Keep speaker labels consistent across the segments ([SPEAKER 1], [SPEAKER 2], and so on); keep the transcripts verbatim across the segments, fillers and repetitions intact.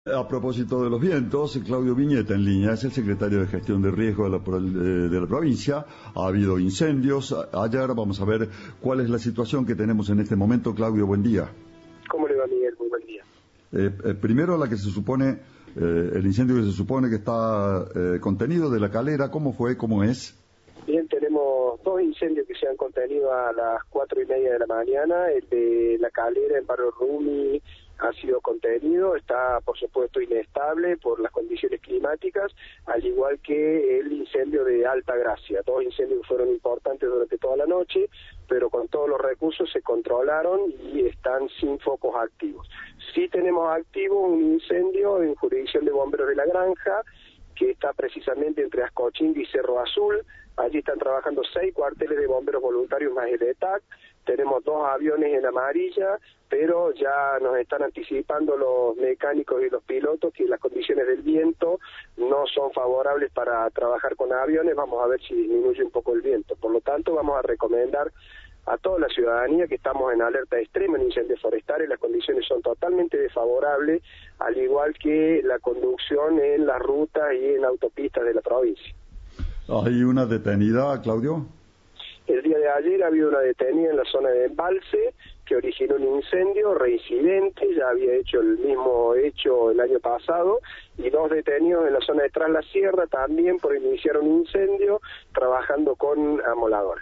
[SPEAKER 1] A propósito de los vientos, Claudio Viñeta en línea, es el secretario de Gestión de Riesgo de la, de la provincia. Ha habido incendios ayer, vamos a ver cuál es la situación que tenemos en este momento. Claudio, buen día.
[SPEAKER 2] ¿Cómo le va, Miguel? Muy buen día.
[SPEAKER 1] Eh, eh, primero, la que se supone, eh, el incendio que se supone que está eh, contenido de La Calera, ¿cómo fue? ¿Cómo es?
[SPEAKER 2] Bien, tenemos dos incendios que se han contenido a las cuatro y media de la mañana. El de La Calera en Barrio Rumi ha sido contenido, está por supuesto inestable por las condiciones climáticas, al igual que el incendio de Alta Gracia. Dos incendios que fueron importantes durante toda la noche, pero con todos los recursos se controlaron y están sin focos activos. Sí tenemos activo un incendio en jurisdicción de bomberos de La Granja, que está precisamente entre Ascochinga y Cerro Azul. Allí están trabajando seis cuarteles de bomberos voluntarios más el E T A C. Tenemos dos aviones en amarilla, pero ya nos están anticipando los mecánicos y los pilotos que las condiciones del viento no son favorables para trabajar con aviones. Vamos a ver si disminuye un poco el viento. Por lo tanto, vamos a recomendar a toda la ciudadanía que estamos en alerta extrema en incendios forestales. Las condiciones son totalmente desfavorables, al igual que la conducción en las rutas y en autopistas de la provincia.
[SPEAKER 1] ¿Hay una detenida, Claudio?
[SPEAKER 2] El día de ayer ha habido una detenida en la zona de Embalse que originó un incendio reincidente, ya había hecho el mismo hecho el año pasado, y dos detenidos en la zona de Tras la Sierra también por iniciar un incendio trabajando con amoladores.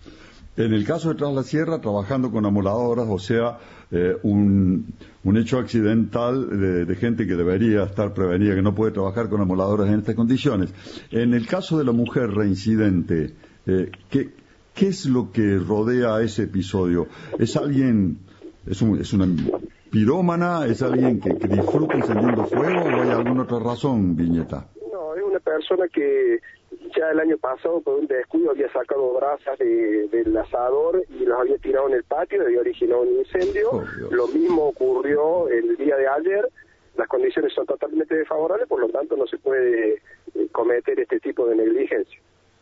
[SPEAKER 1] En el caso de Tras la Sierra, trabajando con amoladoras, o sea, eh, un, un hecho accidental de, de gente que debería estar prevenida, que no puede trabajar con amoladoras en estas condiciones. En el caso de la mujer reincidente, eh, ¿qué, qué es lo que rodea a ese episodio? ¿Es alguien, es, un, es una pirómana, es alguien que, que disfruta encendiendo fuego o hay alguna otra razón, Viñeta?
[SPEAKER 2] No, es una persona que ya el año pasado por un descuido había sacado brasas de, del asador y los había tirado en el patio y había originado un incendio. Oh, lo mismo ocurrió el día de ayer. Las condiciones son totalmente desfavorables, por lo tanto no se puede eh, cometer este tipo de negligencia.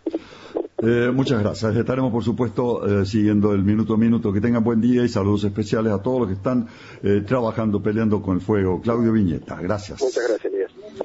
[SPEAKER 1] Eh, muchas gracias. Estaremos, por supuesto, eh, siguiendo el minuto a minuto. Que tengan buen día y saludos especiales a todos los que están eh, trabajando, peleando con el fuego. Claudio Viñeta, gracias.
[SPEAKER 2] Muchas gracias.